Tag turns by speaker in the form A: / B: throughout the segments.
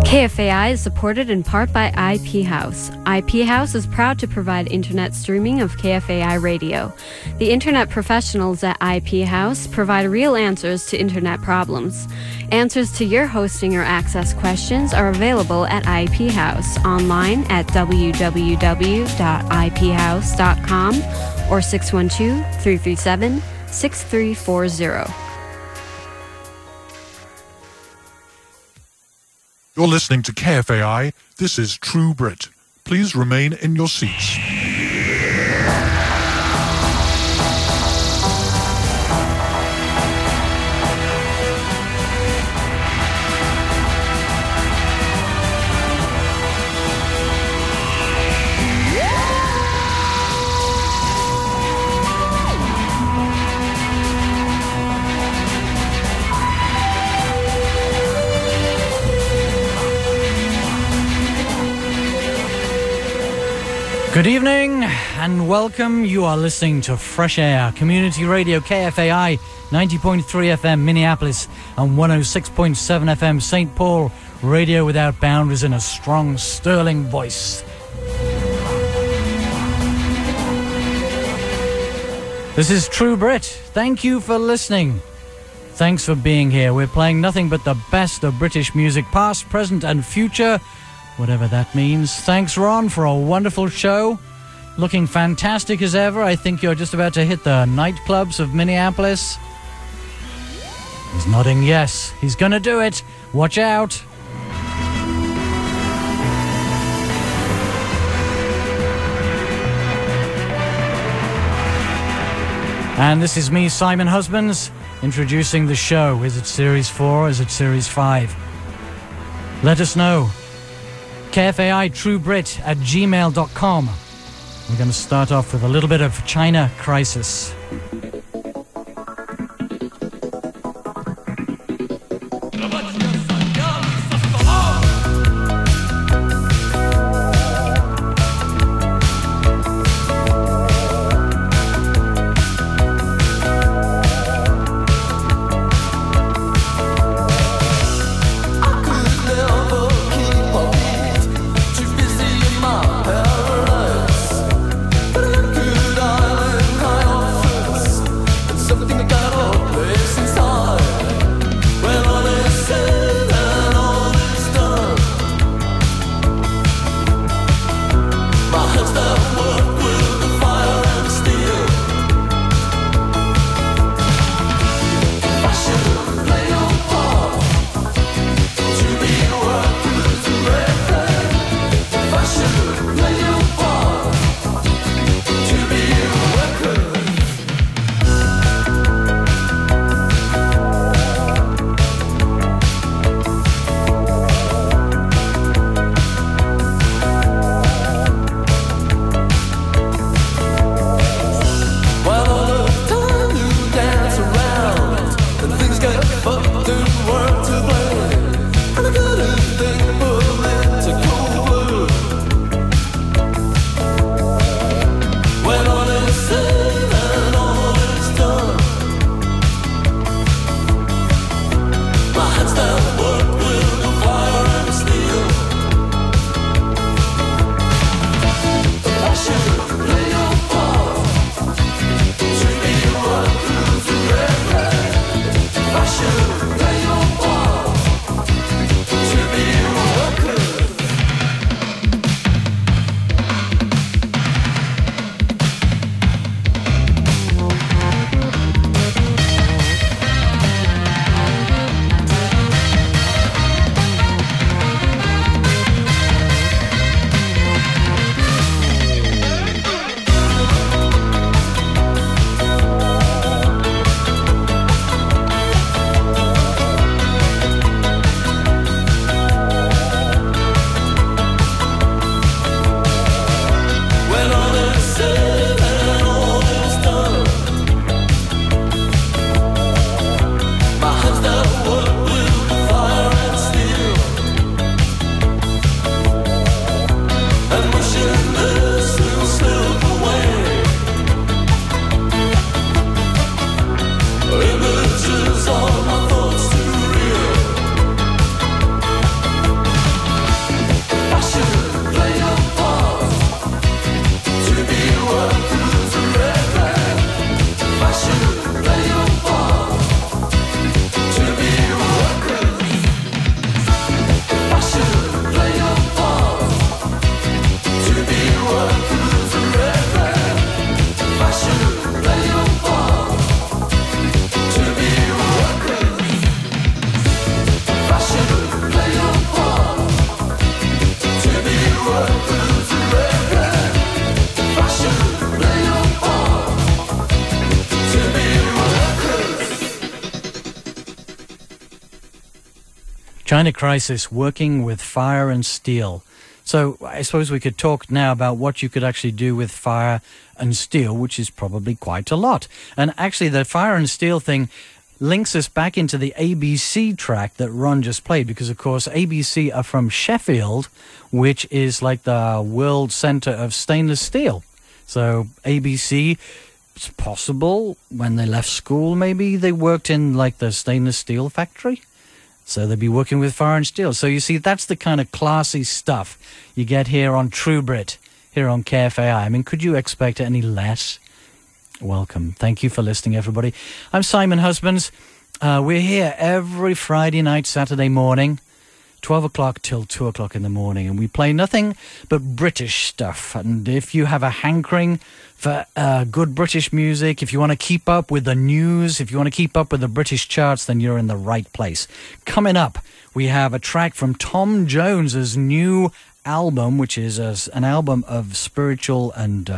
A: KFAI is supported in part by IP House. IP House is proud to provide internet streaming of KFAI radio. The internet professionals at IP House provide real answers to internet problems. Answers to your hosting or access questions are available at IP House online at www.iphouse.com or 612-337-6340.
B: You're listening to KFAI. This is True Brit. Please remain in your seats.
C: Good evening and welcome. You are listening to Fresh Air, Community Radio KFAI, 90.3 FM Minneapolis and 106.7 FM St. Paul, radio without boundaries in a strong, sterling voice. This is True Brit. Thank you for listening. Thanks for being here. We're playing nothing but the best of British music, past, present and future, whatever that means. Thanks, Ron, for a wonderful show. Looking fantastic as ever. I think you're just about to hit the nightclubs of Minneapolis. He's nodding yes. He's gonna do it. Watch out. And this is me, Simon Husbands, introducing the show. Is it Series 4? Is it Series 5? Let us know. KFAI True Brit at gmail.com. We're going to start off with a little bit of China Crisis.
D: Good island, high on first.
C: China Crisis, working with fire and steel. So I suppose we could talk now about what you could actually do with fire and steel, which is probably quite a lot. And actually the fire and steel thing links us back into the ABC track that Ron just played, because of course ABC are from Sheffield, which is like the world center of stainless steel. So ABC, it's possible when they left school maybe they worked in like the stainless steel factory. So they'd be working with fire and steel. So you see, that's the kind of classy stuff you get here on True Brit, here on KFAI. I mean, could you expect any less? Welcome. Thank you for listening, everybody. I'm Simon Husbands. We're here every Friday night, Saturday morning, 12 o'clock till 2 o'clock in the morning. And we play nothing but British stuff. And if you have a hankering for good British music, if you want to keep up with the news, if you want to keep up with the British charts, then you're in the right place. Coming up, we have a track from Tom Jones's new album, which is an album of spiritual and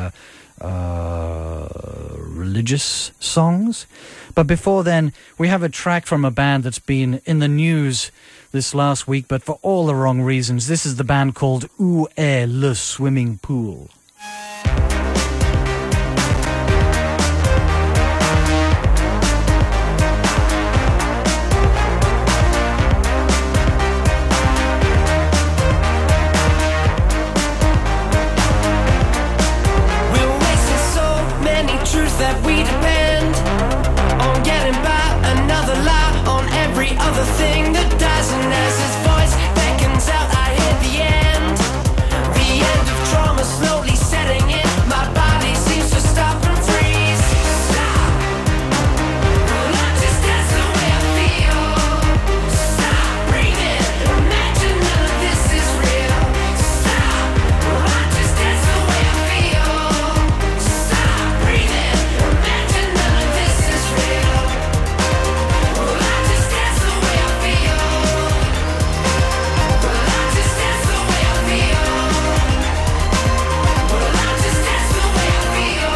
C: religious songs. But before then, we have a track from a band that's been in the news this last week, but for all the wrong reasons. This is the band called Où est le swimming pool?
D: That we depend on getting by another lie on every other thing that doesn't. As his voice beckons out, I hear the end of trauma slowly setting in. My body seems to stop and freeze. Stop. Well, I just that's the way I feel. Stop breathing. Imagine none of this is real. Stop. Well, I just that's the way I feel. Stop breathing. Imagine none of this is real. Well, I just that's the way I feel. Well, I just that's the way I feel. Well, I just that's the way I feel.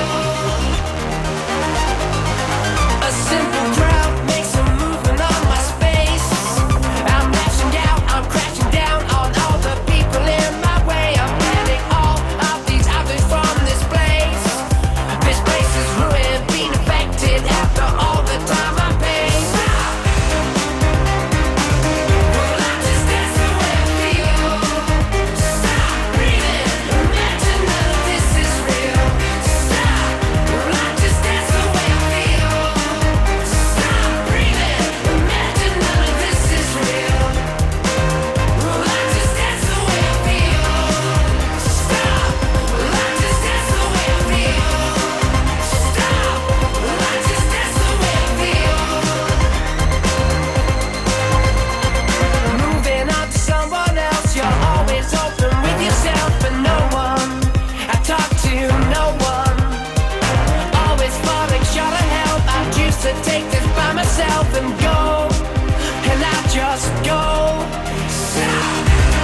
D: A simple crowd makes a movement on my space. I'm lashing out, I'm crashing down on all the people in my way. I'm banning all of these others from this place. This place is ruined, being affected after all the time I paid. Stop. Well, I just that's the way I feel. Stop breathing. Imagine none of this is real. Stop. Well, I just that's the way I feel. Stop breathing. Imagine none of this is real. Well, I just that's the way I feel. Stop. Well, I just that's the way I feel. Stop. Well, I just that's the way I feel. Moving on to someone else, you're always open with yourself, but no one I talk to, no one. Always falling short of help. I choose to take this by myself and go, and I just go. Stop.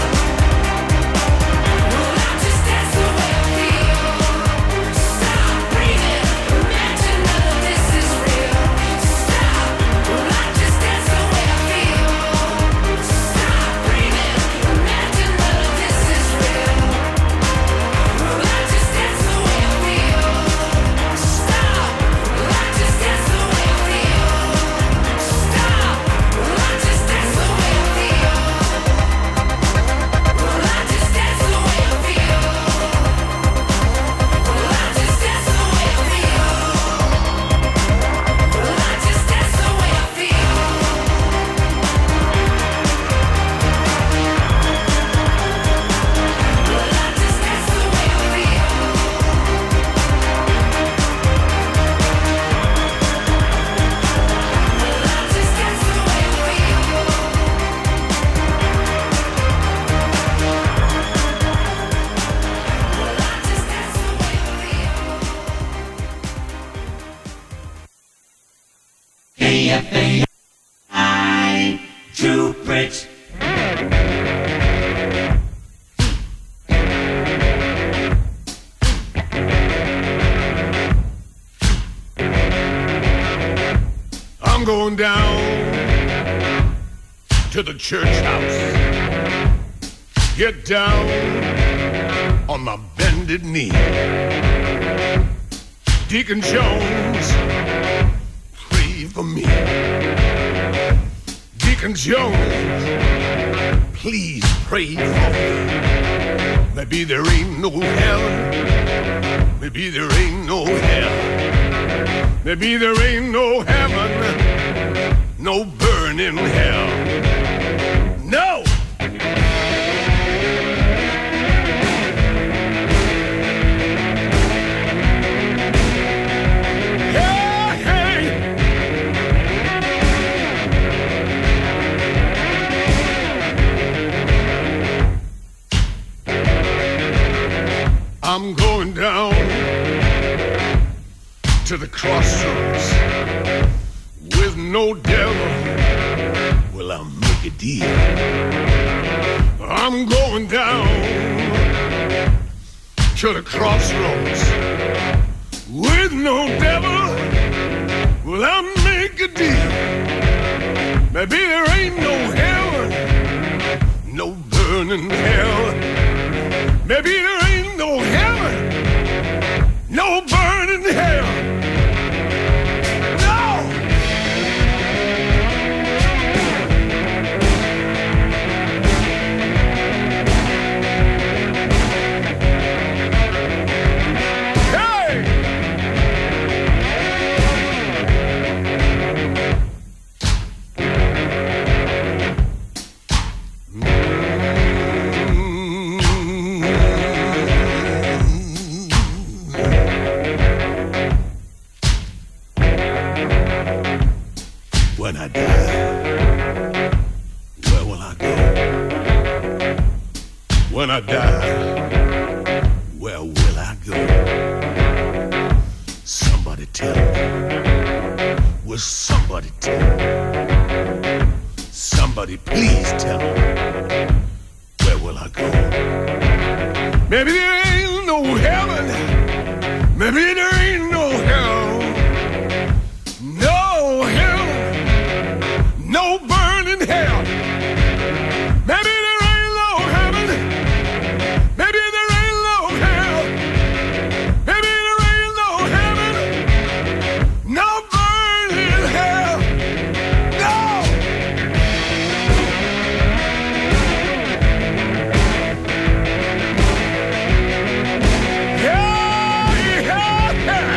D: Well, I just that's the way I feel. Stop breathing. Imagine none of this is real. Stop. Well, I just that's the way I feel. Stop breathing. Imagine none of this is real. Well, I just that's the way I feel. Stop. Well, I just that's the way I feel. Stop. Well, I just that's the way I feel. Well, I just that's the way I feel. Well, I just that's the way I feel. Well, I just that's the way I feel. Well, I just that's the way I feel. Well, I just that's the way I feel. Well, I just that's the way I feel. KFAI True Brit.
E: I'm going down to to the church house. Get down on my bended knee. Deacon Jones, pray for me. Deacon Jones, please pray for me. Maybe there ain't no hell. Maybe there ain't no hell. Maybe there ain't no heaven. No burning hell. No! I'm going down to the crossroads with no devil. Well, I'll make a deal. I'm going down to the crossroads with no devil. Well, I'll make a deal. Maybe there ain't no hell, no burning hell. Maybe there ain't no heaven, no burning hell. No! Hey! When I die, where will I go? When I die, where will I go? Somebody tell me. Will somebody tell me? Somebody please tell me. Where will I go? Maybe there ain't no heaven. Maybe there ain't no hell. No hell. No burning hell. Maybe there ain't no heaven. Maybe there ain't no hell. Maybe there ain't no heaven. No burning hell. No. Yeah, yeah, yeah.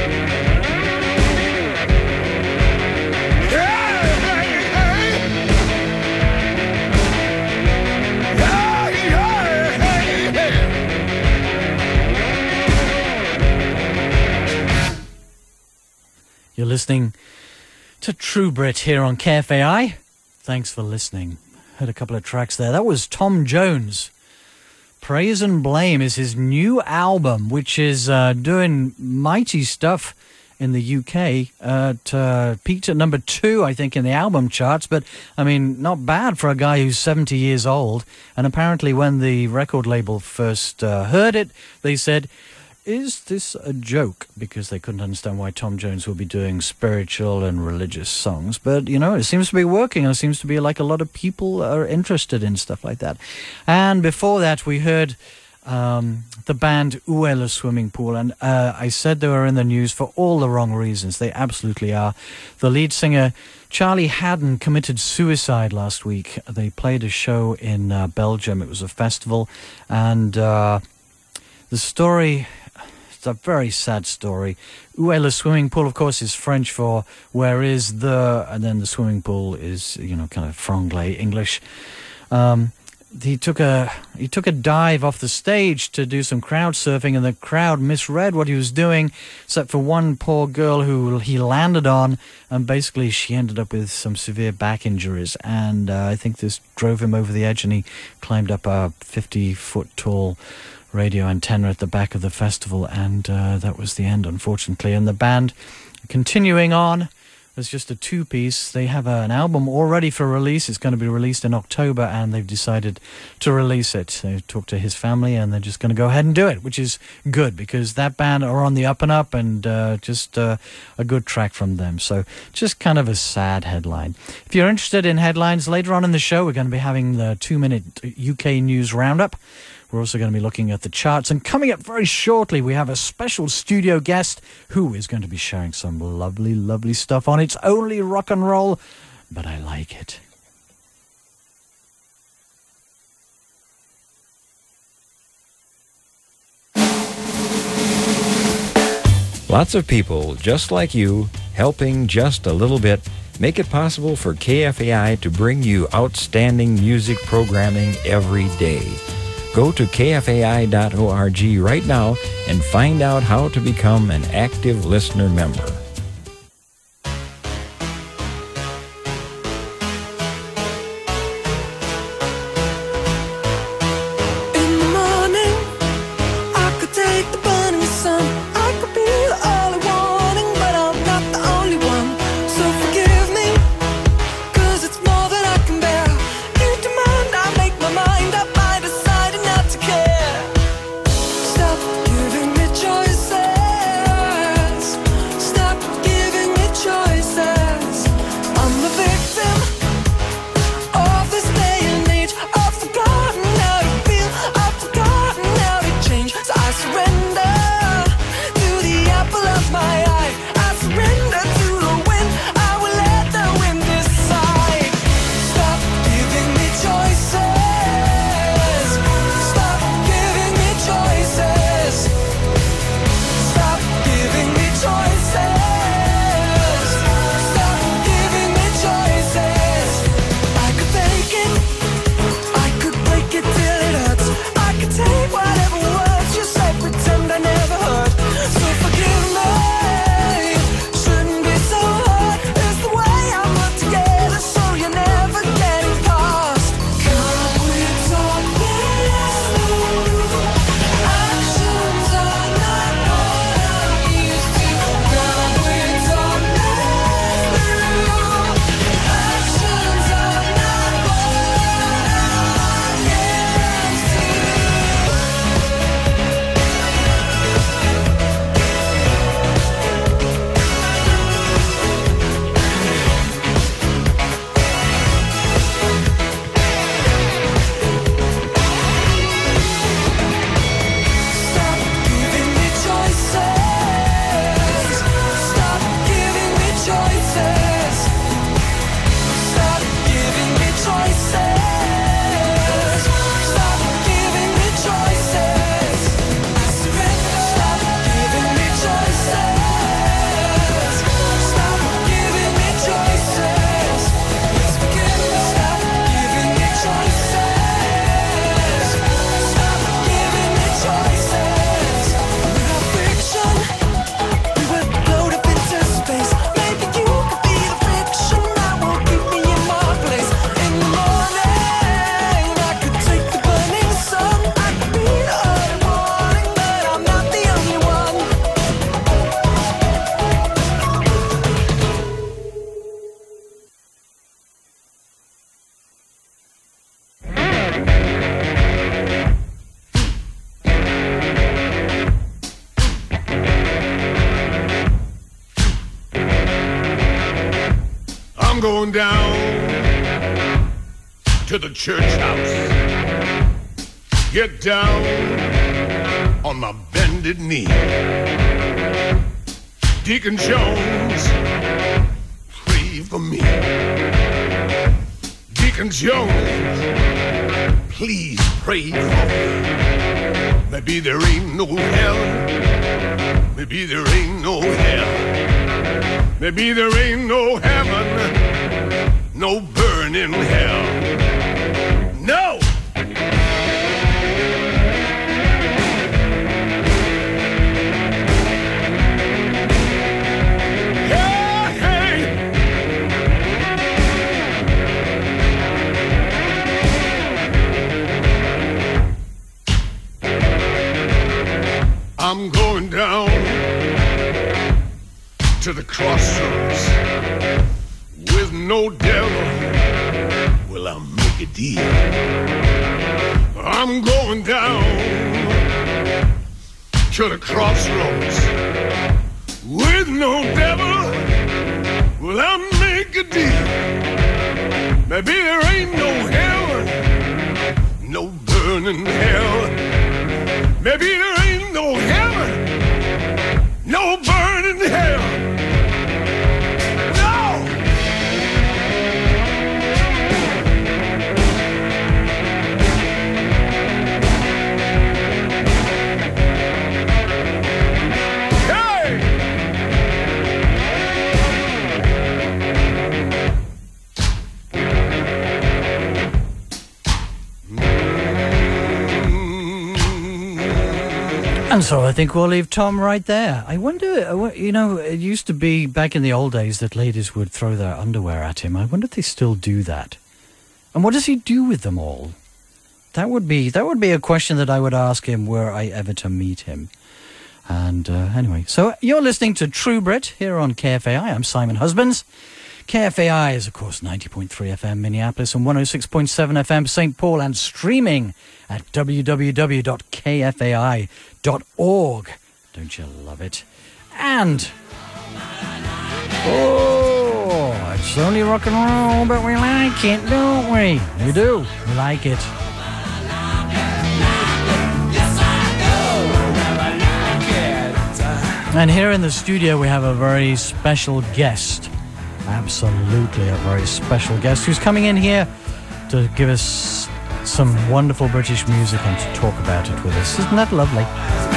C: You're listening to True Brit here on KFAI. Thanks for listening. Heard a couple of tracks there. That was Tom Jones. Praise and Blame is his new album, which is doing mighty stuff in the UK. Peaked at number 2, I think, in the album charts. But, I mean, not bad for a guy who's 70 years old. And apparently when the record label first heard it, they said, is this a joke? Because they couldn't understand why Tom Jones would be doing spiritual and religious songs. But, you know, it seems to be working. And it seems to be like a lot of people are interested in stuff like that. And before that, we heard the band Où est le Swimming Pool. And I said they were in the news for all the wrong reasons. They absolutely are. The lead singer, Charlie Haddon, committed suicide last week. They played a show in Belgium. It was a festival. And the story... It's a very sad story. Où est le Swimming Pool, of course, is French for where is the, and then the swimming pool is, you know, kind of franglais English. He took a dive off the stage to do some crowd surfing, and the crowd misread what he was doing, except for one poor girl who he landed on, and basically she ended up with some severe back injuries, and I think this drove him over the edge, and he climbed up a 50-foot tall radio antenna at the back of the festival, and that was the end, unfortunately. And the band, continuing on It's just a two-piece. They have an album all ready for release. It's going to be released in October, and they've decided to release it. They talked to his family, and they're just going to go ahead and do it, which is good because that band are on the up and up, and just a good track from them. So just kind of a sad headline. If you're interested in headlines, later on in the show, we're going to be having the 2-minute UK news roundup. We're also going to be looking at the charts. And coming up very shortly, we have a special studio guest who is going to be sharing some lovely, lovely stuff on It's Only Rock and Roll, but I like it.
F: Lots of people, just like you, helping just a little bit, make it possible for KFAI to bring you outstanding music programming every day. Go to kfai.org right now and find out how to become an active listener member.
D: In the morning, I could take the burning sun. I could be the early warning, but I'm not the only one. So forgive me, 'cause it's more than I can bear. You demand I make my mind up. I decided not to care. Stop giving me choices. Stop giving me choices. I'm the victim of this day and age. I've forgotten how to feel. I've forgotten how to change. So I surrender to the apple of my eye. I surrender to the wind. I will let the wind decide. Stop giving me choices. Stop giving me choices. Stop giving me choices. Stop giving me choices. I could take it. I could break it till it hurts. I could take whatever words you say, pretend I never heard. So forgive me. Shouldn't be so hard. It's the way I'm put together, so you're never getting past. Can we talk this through? Actions are not what I'm used to. Can we talk this through? Actions are not what I'm used to. Stop giving me choices. Stop giving me choices. Stop giving me choices. Stop giving me choices. I surrender. Stop giving me choices. Stop giving me choices. Please forgive me. Stop giving me choices. Stop giving me choices. Without friction, we would float up into space. Maybe you could be the friction that will keep me in my place. In the morning, I could take the burning sun. I could be the early morning, but I'm not the only one.
E: I'm going down to the church house. Get down on my bended knee. Deacon Jones, pray for me. Deacon Jones, please pray for me. Maybe there ain't no hell. Maybe there ain't no hell. Maybe there ain't no heaven, no burning hell. No! Hey, hey! I'm going down to the crossroads. no devil, will I make a deal? I'm going down to the crossroads. With no devil, will I make a deal? Maybe there ain't no heaven, no burning hell. Maybe there ain't no heaven, no burning hell.
C: And so I think we'll leave Tom right there. I wonder, you know, it used to be back in the old days that ladies would throw their underwear at him. I wonder if they still do that. And what does he do with them all? That would be a question that I would ask him were I ever to meet him. And anyway, so you're listening to True Brit here on KFAI. I'm Simon Husbands. KFAI is, of course, 90.3 FM Minneapolis and 106.7 FM St. Paul, and streaming at www.kfai.org. Don't you love it? And, oh, it's only rock and roll, but we like it, don't we? We do. We like it. And here in the studio we have a very special guest. Absolutely a very special guest who's coming in here to give us some wonderful British music and to talk about it with us. Isn't that lovely?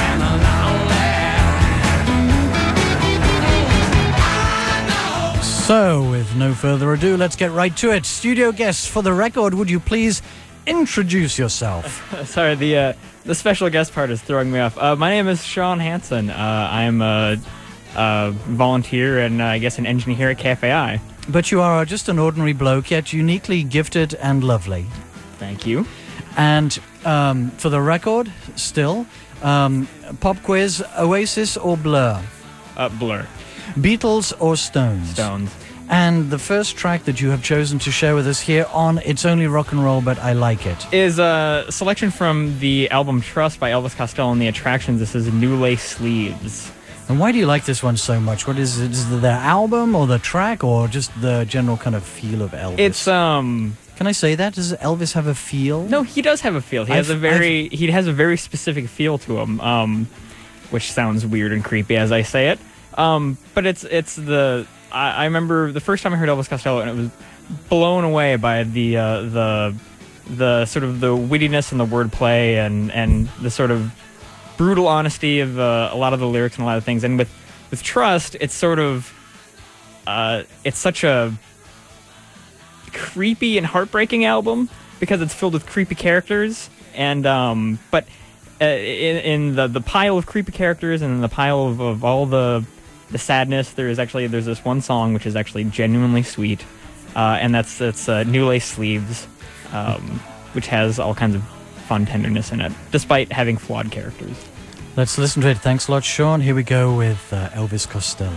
C: So, with no further ado, let's get right to it. Studio guests, for the record, would you please introduce yourself?
G: Sorry, the special guest part is throwing me off. My name is Sean Hansen. I'm a volunteer and I guess an engineer at KFAI.
C: But you are just an ordinary bloke, yet uniquely gifted and lovely.
G: Thank you.
C: And for the record, still, pop quiz, Oasis or Blur?
G: Blur.
C: Beatles or Stones?
G: Stones.
C: And the first track that you have chosen to share with us here on It's Only Rock and Roll, But I Like It,
G: is a selection from the album Trust by Elvis Costello and the Attractions. This is New Lace Sleeves.
C: And why do you like this one so much? What is it? Is it the album or the track or just the general kind of feel of Elvis?
G: It's
C: Can I say that? Does Elvis have a feel?
G: No, he does have a feel. He has a very specific feel to him, which sounds weird and creepy as I say it. But it's the I remember the first time I heard Elvis Costello and it was blown away by the sort of the wittiness and the wordplay and the sort of brutal honesty of a lot of the lyrics and a lot of things. And with Trust, it's sort of it's such a creepy and heartbreaking album because it's filled with creepy characters. And but in the pile of creepy characters and in the pile of all the sadness, there's this one song which is actually genuinely sweet, and that's New Lace Sleeves, which has all kinds of fun tenderness in it, despite having flawed characters.
C: Let's listen to it. Thanks a lot, Sean. Here we go with Elvis Costello.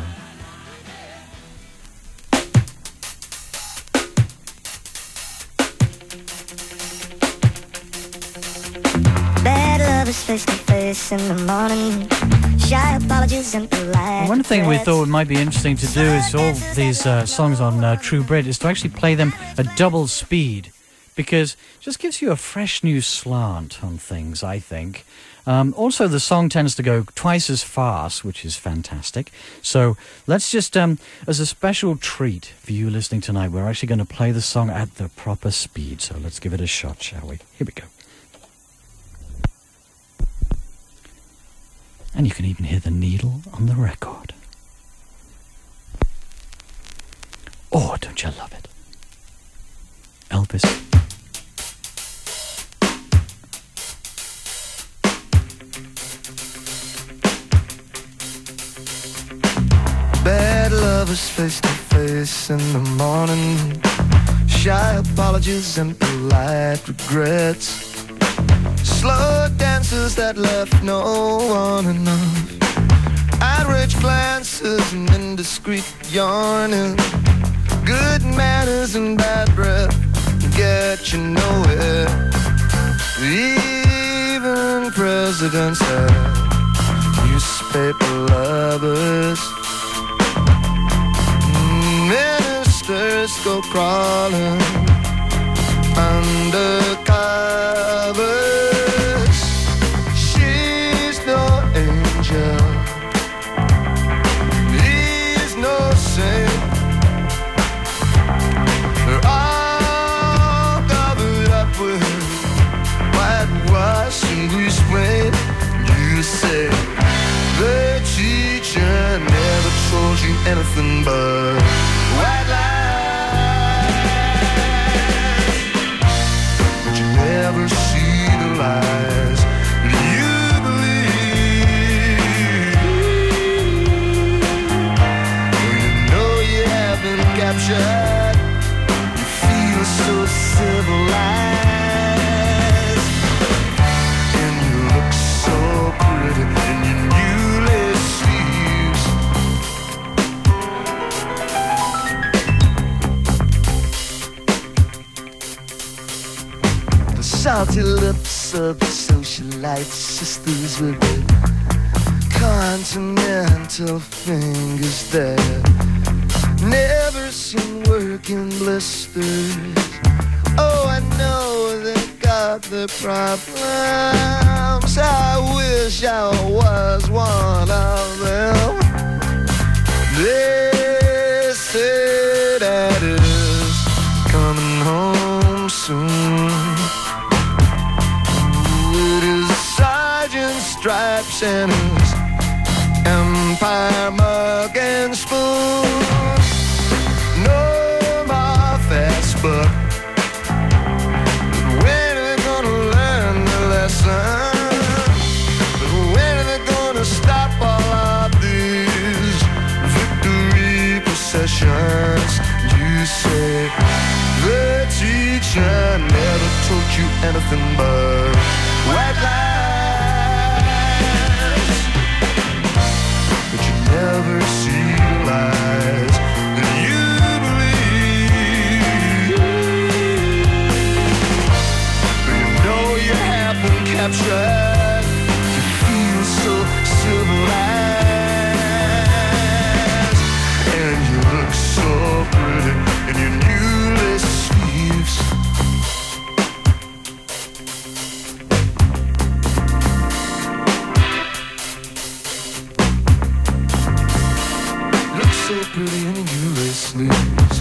H: Bad lovers face to face in the morning. Shy apologies and polite.
C: One thing we thought might be interesting to do is all these songs on True Brit is to actually play them at double speed, because it just gives you a fresh new slant on things, I think. Also, the song tends to go twice as fast, which is fantastic. So let's just, as a special treat for you listening tonight, we're actually going to play the song at the proper speed. So let's give it a shot, shall we? Here we go. And you can even hear the needle on the record. Oh, don't you love it? Elvis.
I: Bad lovers face to face in the morning. Shy apologies and polite regrets. Slow dances that left no one enough. Outraged glances and indiscreet yarning. Good manners and bad breath get you nowhere. Even presidents have newspaper lovers. Ministers go crawling under covers. She's no angel, he's no saint. They're all covered up with whitewash and grease paint. You say the teacher never told you anything but white lies, but you never see the lies that you believe. When you know you have been captured, you feel so civilized, and you look so pretty in your new lace sleeves. The salty lips of the socialite sisters with their continental fingers there. Never seen work in blisters. Oh, I know they got their problems. I wish I was one of them. They say that is coming home soon. With his sergeant stripes and his empire mug and spoon. No more fast buck. When are they gonna learn the lesson? When are they gonna stop all of these victory processions? You say the teacher never taught you anything but white lies, but you never see the lies that you believe. But you know you have been captured, you feel so civilized, and you look so pretty in your new lace sleeves. Look so pretty in your new lace sleeves.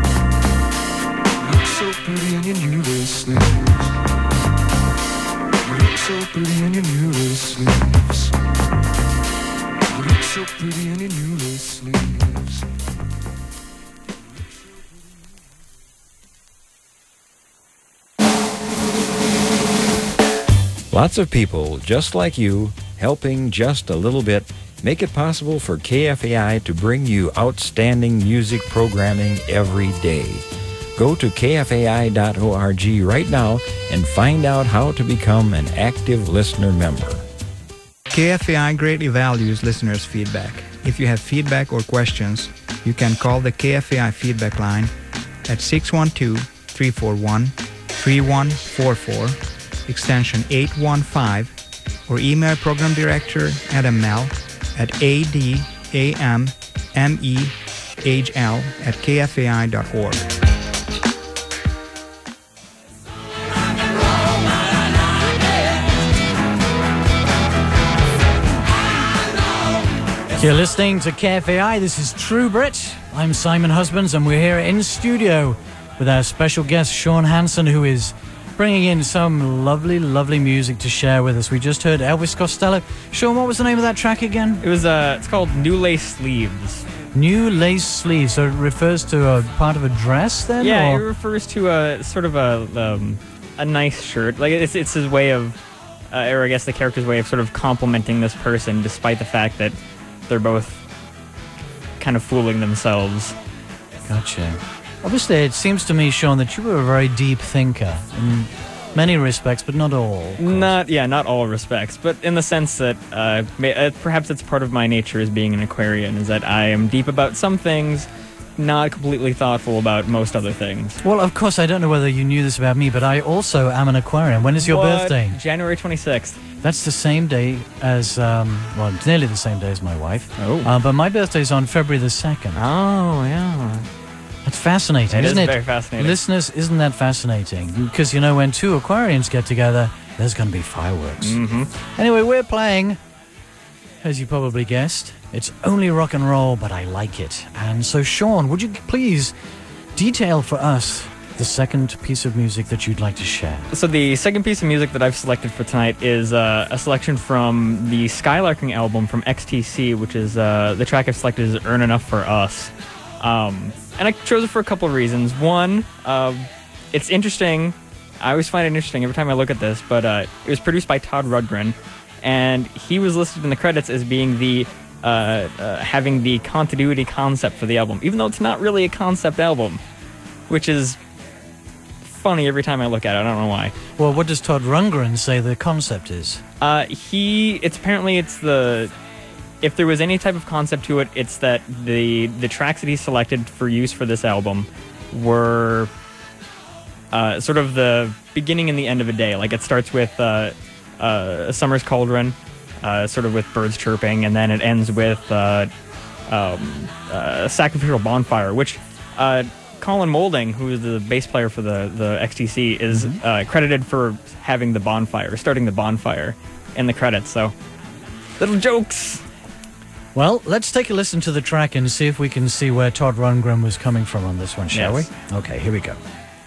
I: Look so pretty in your new lace sleeves. You look so pretty in your new lace sleeves. You look so pretty in your new lace sleeves.
F: Lots of people just like you, helping just a little bit, make it possible for KFAI to bring you outstanding music programming every day. Go to kfai.org right now and find out how to become an active listener member.
J: KFAI greatly values listeners' feedback. If you have feedback or questions, you can call the KFAI feedback line at 612-341-3144, extension 815, or email program director Adam Mel at adammehl@kfai.org.
C: You're listening to KFAI. This is True Brit. I'm Simon Husbands, and we're here in studio with our special guest, Sean Hansen, who is bringing in some lovely, lovely music to share with us. We just heard Elvis Costello. Sean, what was the name of that track again?
G: It was it's called New Lace Sleeves.
C: New Lace Sleeves. So it refers to a part of a dress then?
G: Yeah,
C: or?
G: It refers to a sort of a nice shirt. Like it's his way of, or I guess the character's way of sort of complimenting this person, despite the fact that they're both kind of fooling themselves.
C: Gotcha. Obviously, it seems to me, Sean, that you were a very deep thinker in many respects, but not all.
G: Not all respects, but in the sense that perhaps it's part of my nature as being an Aquarian, is that I am deep about some things, not completely thoughtful about most other things.
C: Well, of course, I don't know whether you knew this about me, but I also am an Aquarian. When is your birthday?
G: January 26th.
C: That's the same day as, it's nearly the same day as my wife.
G: Oh.
C: But my birthday's on February the 2nd.
G: Oh, yeah.
C: That's fascinating,
G: It
C: isn't
G: is
C: it?
G: very fascinating.
C: Listeners, isn't that fascinating? Because, you know, when two Aquarians get together, there's going to be fireworks.
G: Mm-hmm.
C: Anyway, we're playing, as you probably guessed, it's only rock and roll, but I like it. And so, Sean, would you please detail for us the second piece of music that you'd like to share?
G: So the second piece of music that I've selected for tonight is a selection from the Skylarking album from XTC, which is the track I've selected is Earn Enough for Us. And I chose it for a couple of reasons. One, it's interesting. I always find it interesting every time I look at this, but it was produced by Todd Rundgren, and he was listed in the credits as being the having the continuity concept for the album, even though it's not really a concept album, which is funny every time I look at it. I don't know why.
C: Well, what does Todd Rundgren say the concept is?
G: If there was any type of concept to it, it's that the tracks that he selected for use for this album were sort of the beginning and the end of a day. Like, it starts with a Summer's Cauldron, sort of with birds chirping, and then it ends with Sacrificial Bonfire, which Colin Moulding, who is the bass player for the XTC, is credited for having the bonfire, starting the bonfire in the credits. So, little jokes.
C: Well, let's take a listen to the track and see if we can see where Todd Rundgren was coming from on this one, shall
G: Yes.
C: we? Okay, here we go.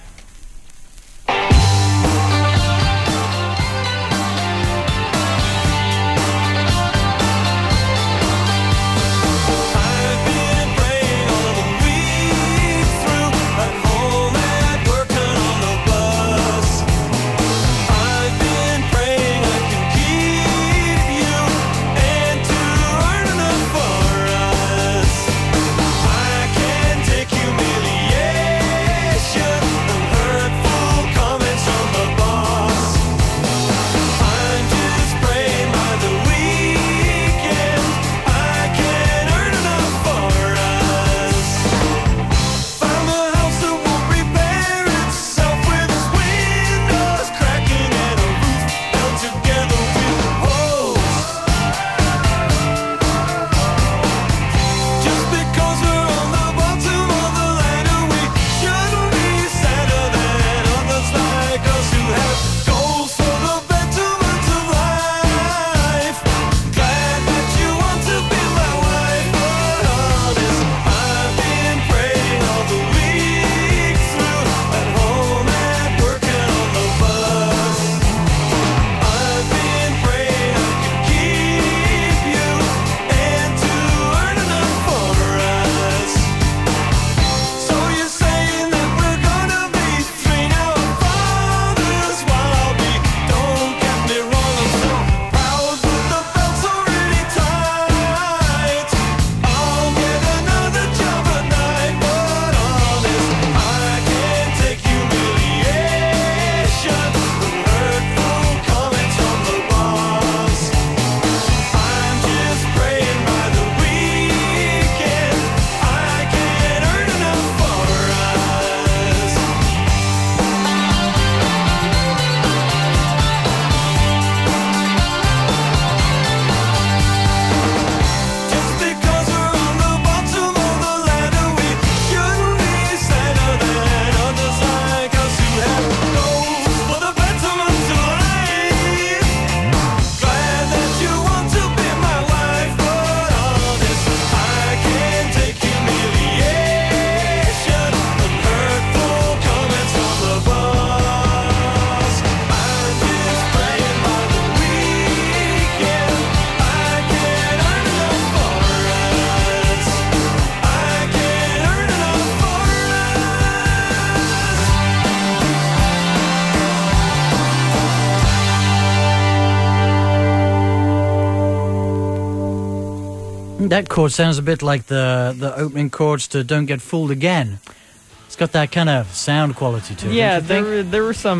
C: That chord sounds a bit like the opening chords to Don't Get Fooled Again. It's got that kind of sound quality to it.
G: Yeah,
C: don't you think?
G: there were some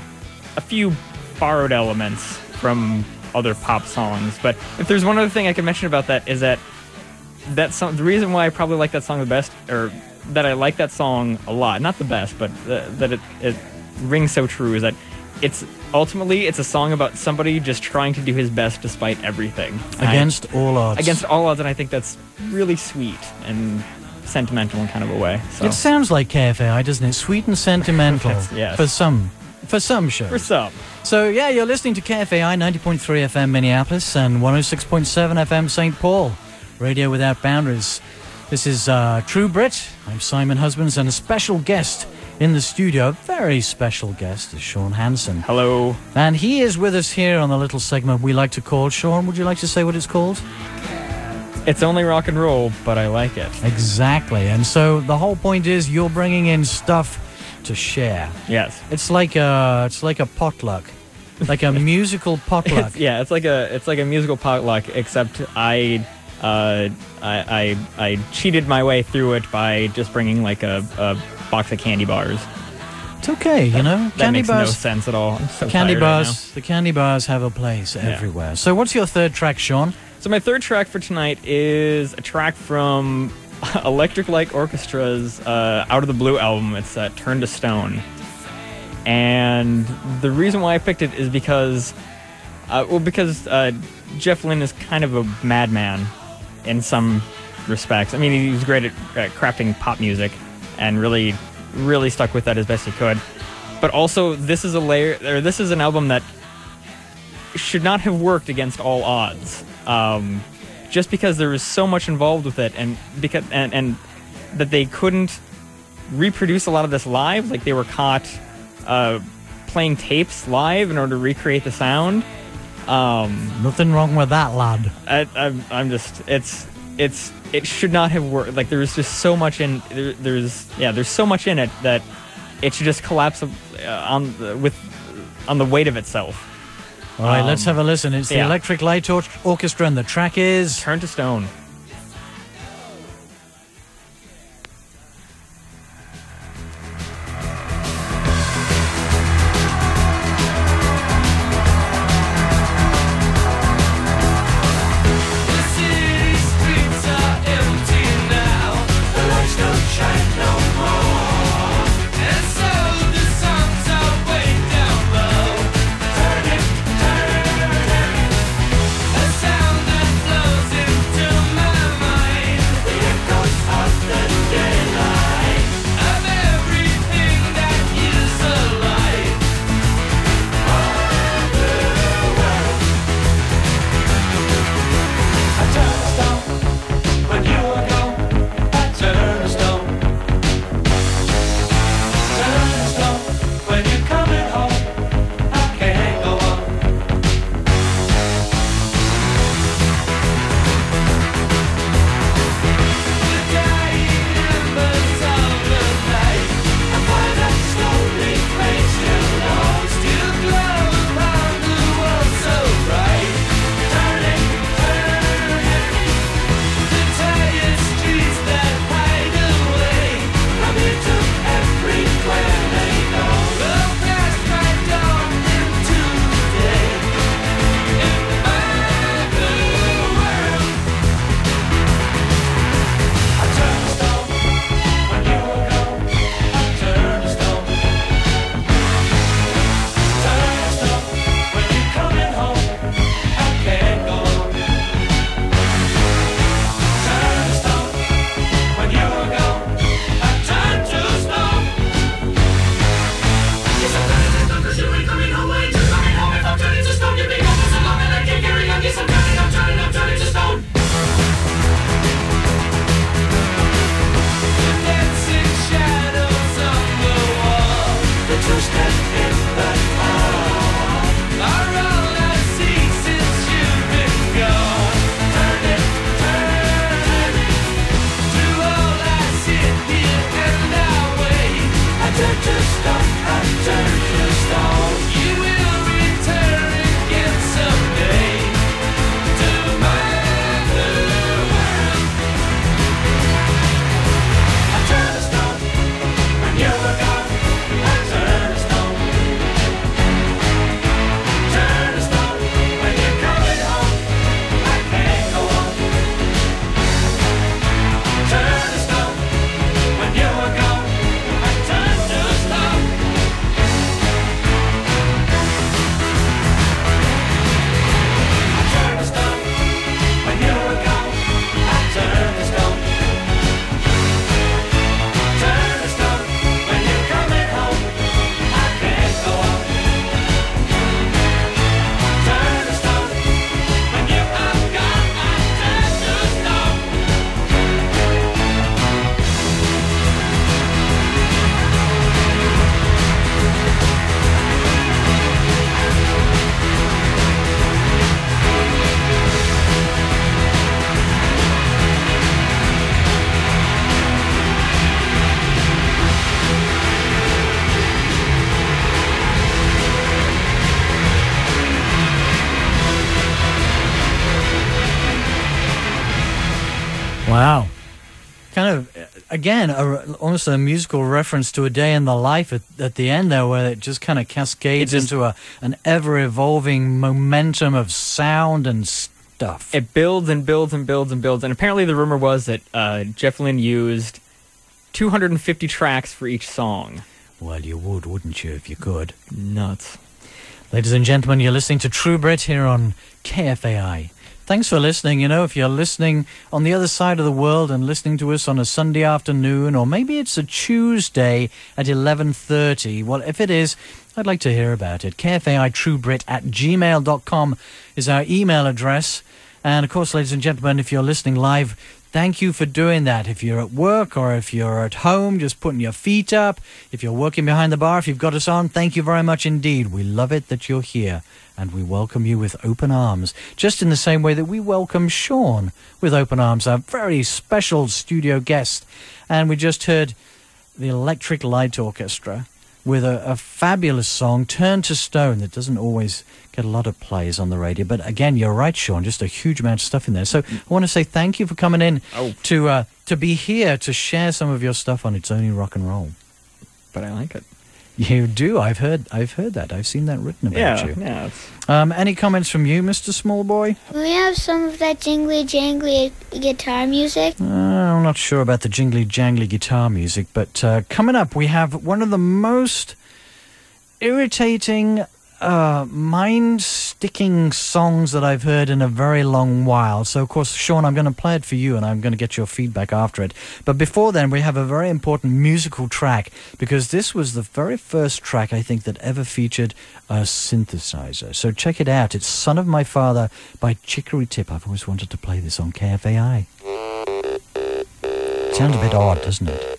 G: a few borrowed elements from other pop songs. But if there's one other thing I can mention about that is that that song, the reason why I probably like that song the best, or that I like that song a lot, not the best, but that it rings so true, is that it's a song about somebody just trying to do his best despite everything.
C: Against all odds.
G: Against all odds, and I think that's really sweet and sentimental in kind of a way. So.
C: It sounds like KFAI, doesn't it? Sweet and sentimental.
G: Yes.
C: For some shows.
G: For some.
C: So, yeah, you're listening to KFAI 90.3 FM Minneapolis and 106.7 FM St. Paul. Radio Without Boundaries. This is True Brit. I'm Simon Husbands, and a special guest in the studio, a very special guest, is Sean Hansen.
G: Hello.
C: And he is with us here on the little segment we like to call. Sean, would you like to say what it's called?
G: It's only rock and roll, but I like it.
C: Exactly. And so the whole point is you're bringing in stuff to share.
G: Yes.
C: It's like a potluck. Like a musical potluck.
G: It's like a musical potluck, except I cheated my way through it by just bringing like a box of candy bars.
C: It's okay, you know.
G: That
C: Candy
G: makes
C: bars,
G: no sense at all. I'm so
C: candy
G: tired
C: bars.
G: right now.
C: The candy bars have a place everywhere. So what's your third track, Sean?
G: So my third track for tonight is a track from Electric Light Orchestra's Out of the Blue album. It's Turn to Stone. And the reason why I picked it is because Jeff Lynne is kind of a madman in some respects. I mean, he was great at crafting pop music and really, really stuck with that as best he could. But also, this is an album that should not have worked against all odds. Just because there was so much involved with it, and that they couldn't reproduce a lot of this live. Like, they were caught playing tapes live in order to recreate the sound.
C: Nothing wrong with that, lad.
G: It should not have worked. Like, there's just so much in there's so much in it that it should just collapse on the weight of itself.
C: All right, let's have a listen. It's the Electric Light Orchestra, and the track is
G: Turn to Stone.
D: To
C: again, almost a musical reference to a day in the life at the end there, where it just kind of cascades into an ever-evolving momentum of sound and stuff.
G: It builds and builds and builds and builds. And apparently the rumor was that Jeff Lynne used 250 tracks for each song.
C: Well, you would, wouldn't you, if you could?
G: Nuts.
C: Ladies and gentlemen, you're listening to True Brit here on KFAI. Thanks for listening. You know, if you're listening on the other side of the world and listening to us on a Sunday afternoon, or maybe it's a Tuesday at 11:30, well, if it is, I'd like to hear about it. KFAITrueBrit@gmail.com is our email address. And, of course, ladies and gentlemen, if you're listening live, thank you for doing that. If you're at work or if you're at home, just putting your feet up, if you're working behind the bar, if you've got us on, thank you very much indeed. We love it that you're here, and we welcome you with open arms, just in the same way that we welcome Sean with open arms, our very special studio guest. And we just heard the Electric Light Orchestra with a fabulous song, Turn to Stone, that doesn't always get a lot of plays on the radio. But again, you're right, Sean, just a huge amount of stuff in there. So I want to say thank you for coming in to be here to share some of your stuff on It's Only Rock and Roll.
G: But I like it.
C: You do. I've heard that. I've seen that written about you.
G: Yeah.
C: Any comments from you, Mr. Smallboy?
K: We have some of that jingly jangly guitar music.
C: I'm not sure about the jingly jangly guitar music, but coming up we have one of the most irritating, mind-sticking songs that I've heard in a very long while. So, of course, Sean, I'm going to play it for you, and I'm going to get your feedback after it. But before then, we have a very important musical track, because this was the very first track, I think, that ever featured a synthesizer. So check it out. It's Son of My Father by Chicory Tip. I've always wanted to play this on KFAI. Sounds a bit odd, doesn't it?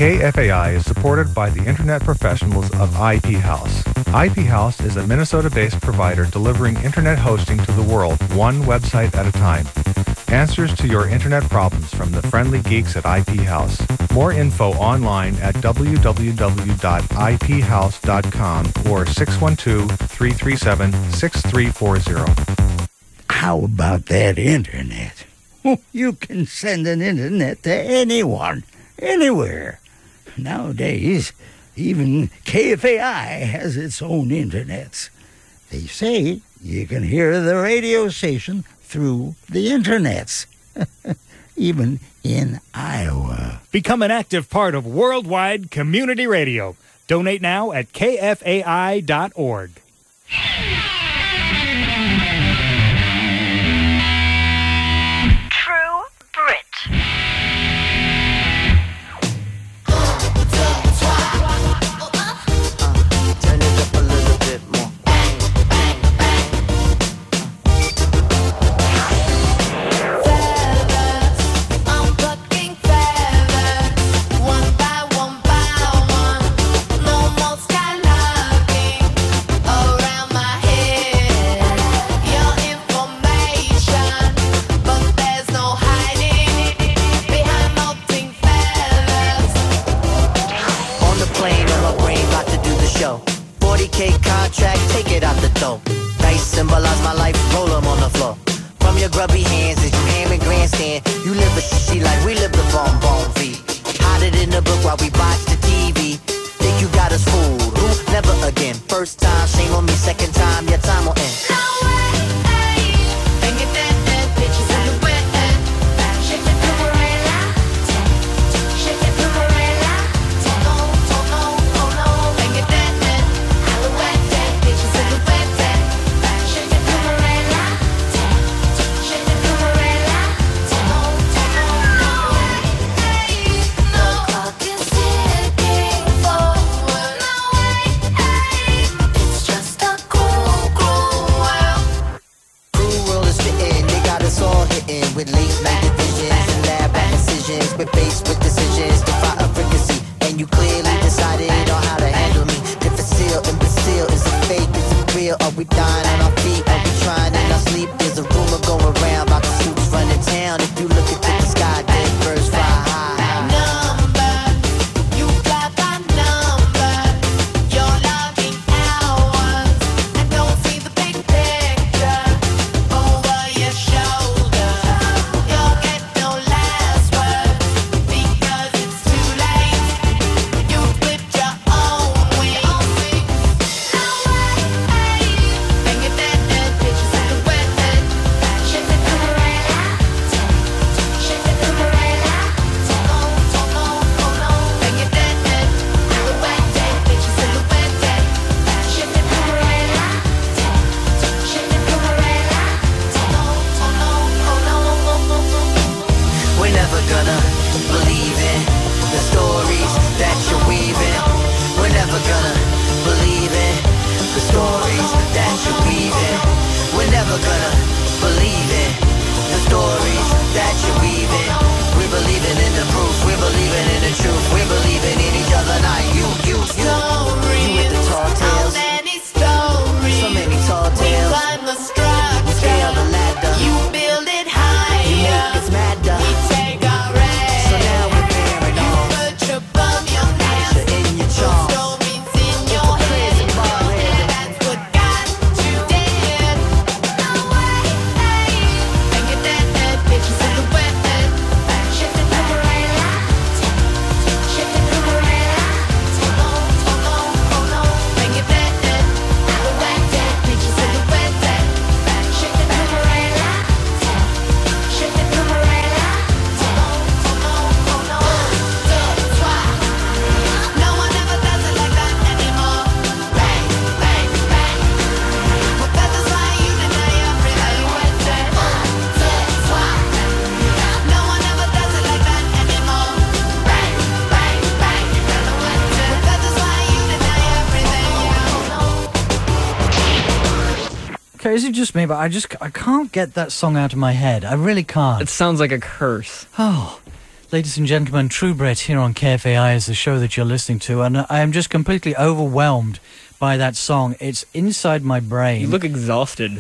L: KFAI is supported by the internet professionals of IP House. IP House is a Minnesota-based provider delivering internet hosting to the world, one website at a time. Answers to your internet problems from the friendly geeks at IP House. More info online at www.iphouse.com or 612-337-6340.
M: How about that internet? You can send an internet to anyone, anywhere. Nowadays, even KFAI has its own internets. They say you can hear the radio station through the internets, even in Iowa.
N: Become an active part of worldwide community radio. Donate now at kfai.org.
O: True Brit.
P: Turn it up a little bit more.
D: I'm plucking feathers, one by one by one. No more skylarking around my head. Your information, but there's no hiding behind molting feathers.
P: On the plane, on my brain, about to do the show. 40K contract, take it out the door. Dice symbolize my life, roll 'em on the floor. From your grubby hands as you ham and grandstand, you live a shitty life, we live the bon vie. Hide it in the book while we watch the TV. Think you got us fooled, who? Never again. First time, shame on me, second time, your time will end.
D: Think it dead bitches in the wet. Shake the umbrella, shake the umbrella. Oh no, think it dead. All the wet bitches in the wet. Shake the umbrella, shake the umbrella. No clock is ticking forward. It's just a cruel world.
P: Cruel world is fitting, they got us all hitting with late night divisions and lab back decisions. We're faced with decisions to fight a frequency, and you clearly decided on how to handle me. Difficile, imbecile, is it fake, is it real? Are we dying on our feet? Are we trying in our sleep? There's a rumor going around about the suits running town. If you look into the sky, dead birds fly high.
D: You got my number. You're logging hours and don't see the big picture over your shoulder. You'll get no last word because it's too late. You flipped your own wings. Think it dead bitches in the wet. Shake the umbrella, shake the umbrella. Think it dead. All the wet bitches in the wet. Shake the umbrella, shake the umbrella.
P: We're never gonna believe in the stories that you're weaving. We're never gonna believe in the stories that you're weaving. We're never gonna believe in the stories that you're weaving. We're believing in the proof. We're believing in the truth. We're believing in each other. Not you with the tall tales. So many tall
D: We
P: tales.
D: climb the
P: We scale the
D: structure.
P: ladder.
D: You build it
P: You
D: higher.
P: make us madder.
D: We take our rest.
P: So now we're bearing
D: You
P: arms.
D: put your bum, your nest.
P: You're in your charms.
D: Stories in your head. That's what got you dead. Think it dead bitches in the wet. Shake the umbrella, shake the umbrella. Think it dead. All the wet bitches in the wet. Shake the umbrella, shake the umbrella. No one ever does it like that anymore. Bang, bang, bang. With feathers flying, you deny everything. No one ever does it like that anymore. Bang, bang, bang. With feathers flying, you deny everything.
C: Okay, is it just me? But I can't get that song out of my head. I really can't.
G: It sounds like a curse.
C: Oh, Ladies and gentlemen, True Brit here on KFAI is the show that you're listening to, and I am just completely overwhelmed by that song. It's inside my brain.
G: You look exhausted.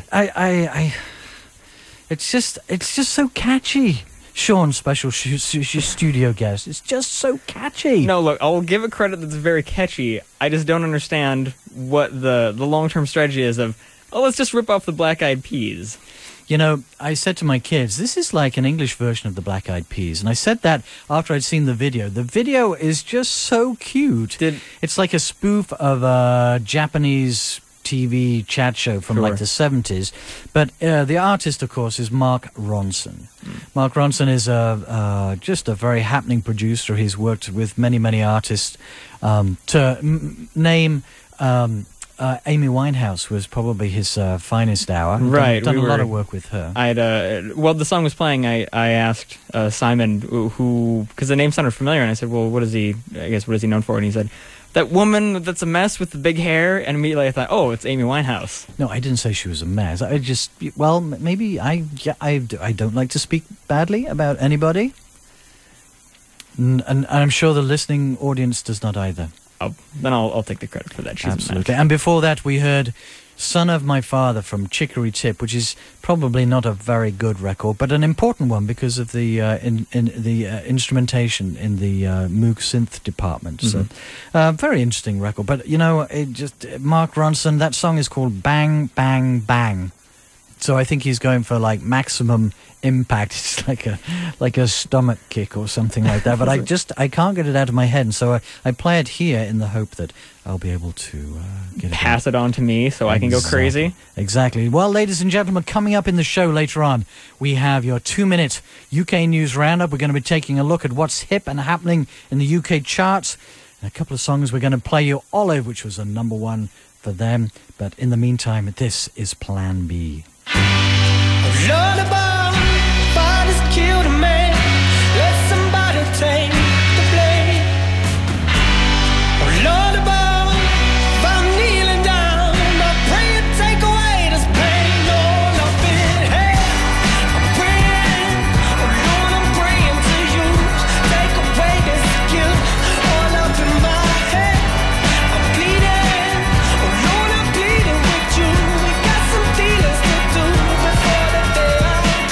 C: It's just so catchy. Sean, special studio guest. It's just so catchy.
G: No, look, I'll give it credit that's very catchy. I just don't understand what the long-term strategy is of, let's just rip off the Black Eyed Peas.
C: You know, I said to my kids, this is like an English version of the Black Eyed Peas. And I said that after I'd seen the video. The video is just so cute. It's like a spoof of a Japanese TV chat show from like the 70s. But the artist, of course, is Mark Ronson. Mark Ronson is just a very happening producer. He's worked with many, many artists. Name... Amy Winehouse was probably his finest hour.
G: Right.
C: Done a lot of work with her.
G: Well, the song was playing. I asked Simon because the name sounded familiar, and I said, well, what is he known for? And he said, that woman that's a mess with the big hair. And immediately I thought, oh, it's Amy Winehouse.
C: No, I didn't say she was a mess. I just, well, maybe I don't like to speak badly about anybody. And I'm sure the listening audience does not either.
G: Then I'll take the credit for that. She's
C: absolutely. And before that, we heard "Son of My Father" from Chicory Tip, which is probably not a very good record, but an important one because of the instrumentation in the Moog synth department.
G: Mm-hmm.
C: So, very interesting record. But you know, Mark Ronson. That song is called "Bang Bang Bang." So I think he's going for like maximum impact. It's like a stomach kick or something like that. But I can't get it out of my head, and so I play it here in the hope that I'll be able to
G: pass it on to me so I can go crazy.
C: Exactly. Well, ladies and gentlemen, coming up in the show later on, we have your 2-minute UK news roundup. We're going to be taking a look at what's hip and happening in the UK charts, and a couple of songs we're going to play you Olive, which was a #1 for them. But in the meantime, this is Plan B.
D: Lullaby, body's killed a man. Let somebody take the blame. Lullaby, if I'm kneeling down, I pray you take away this pain. Lord, I've been held. I'm praying, oh Lord, I'm praying to you. Take away this guilt all up in my head. I'm bleeding, oh Lord, I'm bleeding with you. We got some dealers to do before the day I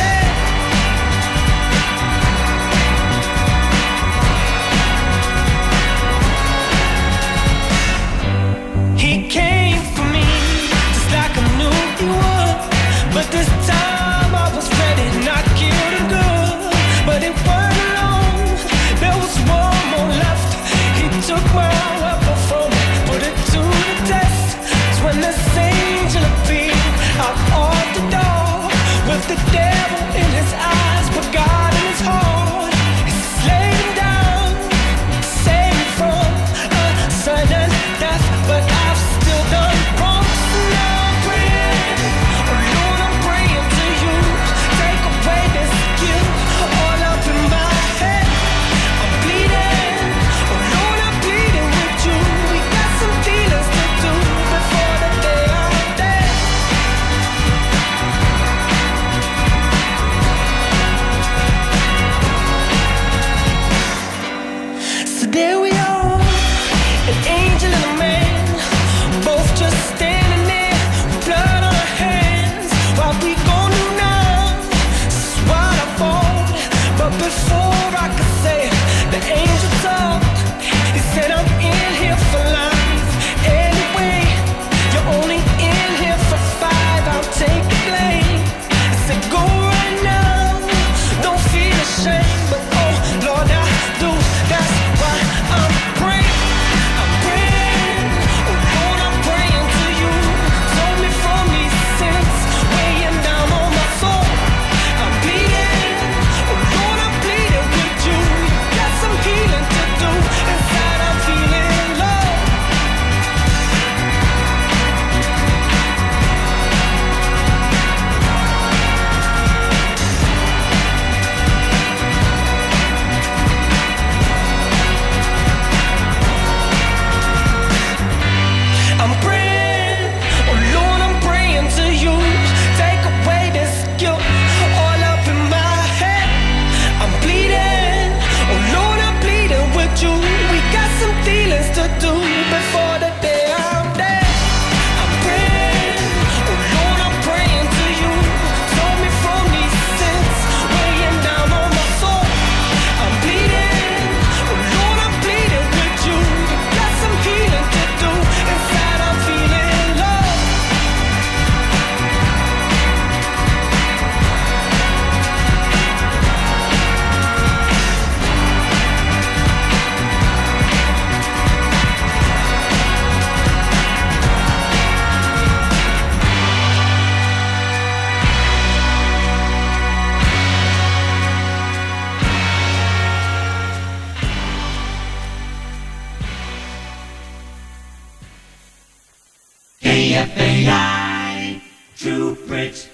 O: KFAI, True Brit.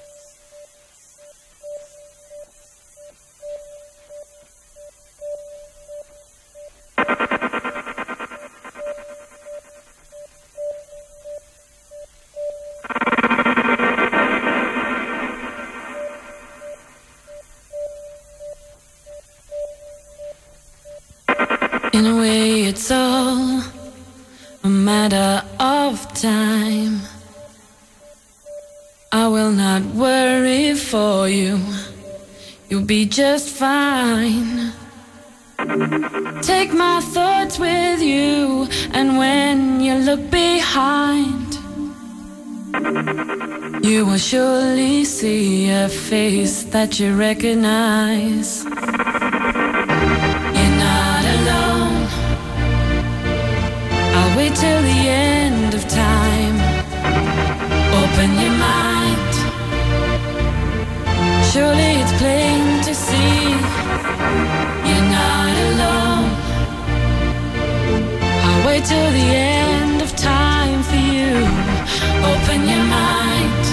Q: In a way, it's all a matter of time. I will not worry for you. You'll be just fine. Take my thoughts with you, and when you look behind, you will surely see a face that you recognize. You're not alone. I'll wait till the end of time. Open your mind. Surely it's plain to see you're not alone. I'll wait till the end of time for you. Open your mind.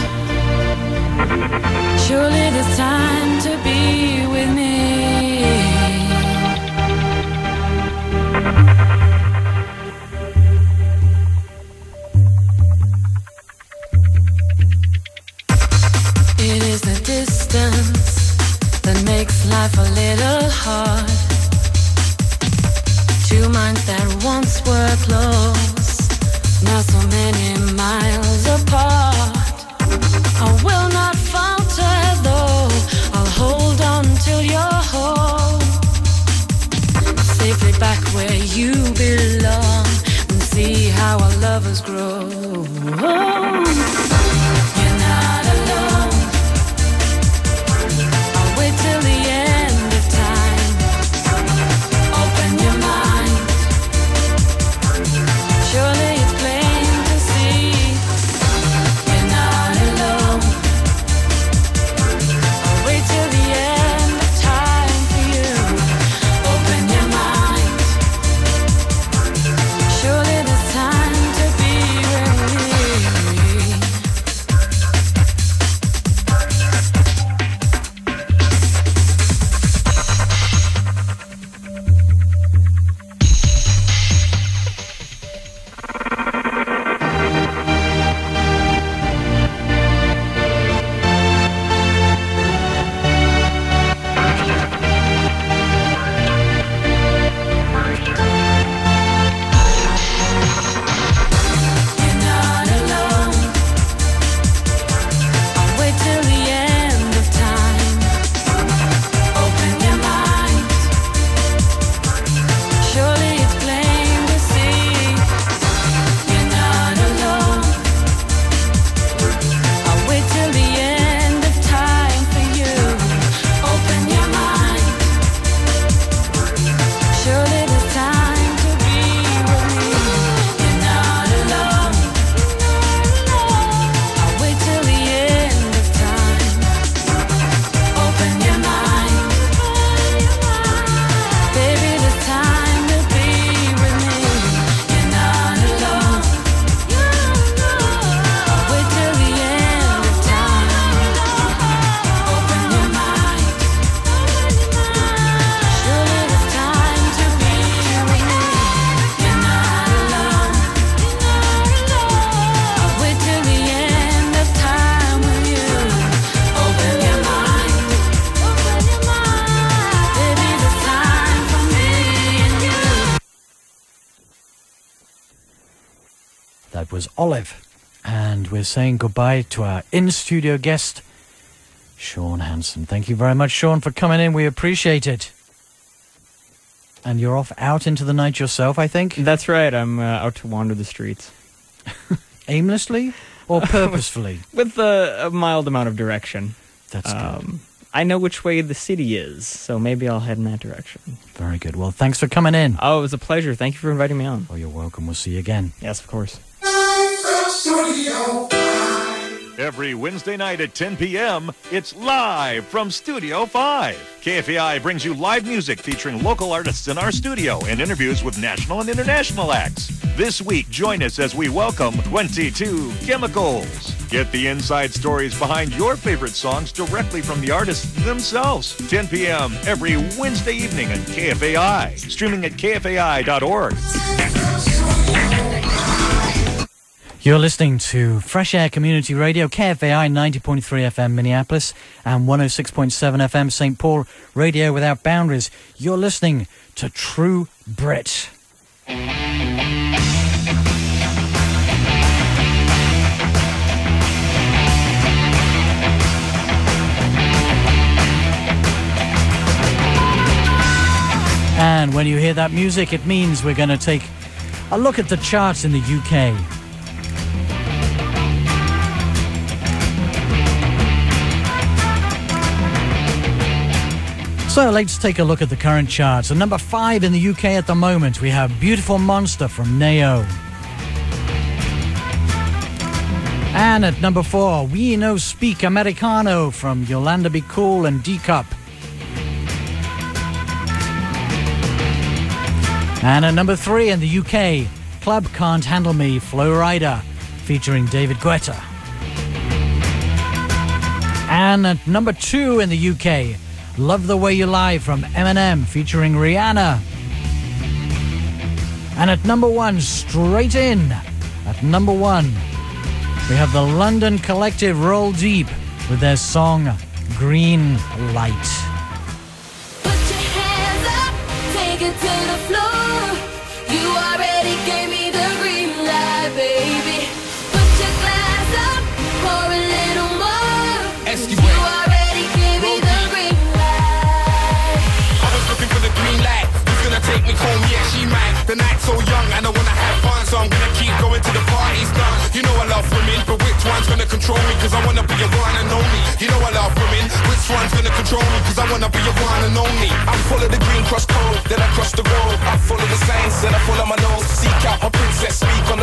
Q: Surely there's time to be with me. It is the distance that makes life a little hard. Two minds that once were close, now so many miles apart. I will not falter though, I'll hold on till you're home, safely back where you belong, and see how our lovers grow. You're not alone. I'll wait till the end of time. Open your mind. Surely it's plain to see you're not alone. I'll wait till the end of time for you. Open your mind. Surely there's time to be with me. You're not alone. I'll wait till the end of time. Open your mind. Surely it's plain to see you're not alone. I'll wait till the end of time for you. Open your mind. Surely there's time to be with me. You're not alone. I'll wait till the end of time. Open your mind. Baby, there's time to be with me. You're not alone. I'll wait till the end of time. Open your mind. Surely there's time to be with me. You're not alone. I'll wait till the end of time with you. Open your mind. Baby, there's time for me and you.
C: That was Olive. And we're saying goodbye to our in-studio guest, Sean Hansen. Thank you very much, Sean, for coming in. We appreciate it. And you're off out into the night yourself, I think?
G: That's right. I'm out to wander the streets.
C: Aimlessly or purposefully?
G: With a mild amount of direction.
C: That's good.
G: I know which way the city is, so maybe I'll head in that direction.
C: Very good. Well, thanks for coming in.
G: Oh, it was a pleasure. Thank you for inviting me on.
C: Oh, you're welcome. We'll see you again.
G: Yes, of course.
O: Studio.
R: Every Wednesday night at 10 p.m., it's live from Studio 5. KFAI brings you live music featuring local artists in our studio and interviews with national and international acts. This week, join us as we welcome 22 Chemicals. Get the inside stories behind your favorite songs directly from the artists themselves. 10 p.m. every Wednesday evening on KFAI. Streaming at kfai.org.
C: You're listening to Fresh Air Community Radio, KFAI 90.3 FM Minneapolis and 106.7 FM St. Paul, Radio Without Boundaries. You're listening to True Brit. And when you hear that music, it means we're going to take a look at the charts in the UK. So let's take a look at the current charts. At number 5 in the UK at the moment, we have Beautiful Monster from Neo. And at number 4, We No Speak Americano from Yolanda Be Cool and D-Cup. And at number 3 in the UK, Club Can't Handle Me, Flo Rida, featuring David Guetta. And at number 2 in the UK, Love the Way You Lie from Eminem, featuring Rihanna. And at number 1, straight in, at number 1, we have the London collective Roll Deep with their song Green Light.
Q: Put your hands up, take it to the floor. You already gave me the green light, baby. Put your glass up, pour a little more. You already gave me the green light.
E: I was looking for the green light. Who's gonna take me home? Yeah, she might. The night's so young and I wanna have fun, so I'm gonna keep going till the party's done. You know I love women, but which one's gonna control me? Cause I wanna be your one and only. You know I love women, which one's gonna control me? Cause I wanna be your one and only. I'm full of the green cross code, then I cross the road. I'm full of the signs, then I follow my nose. Seek out my princess, speak on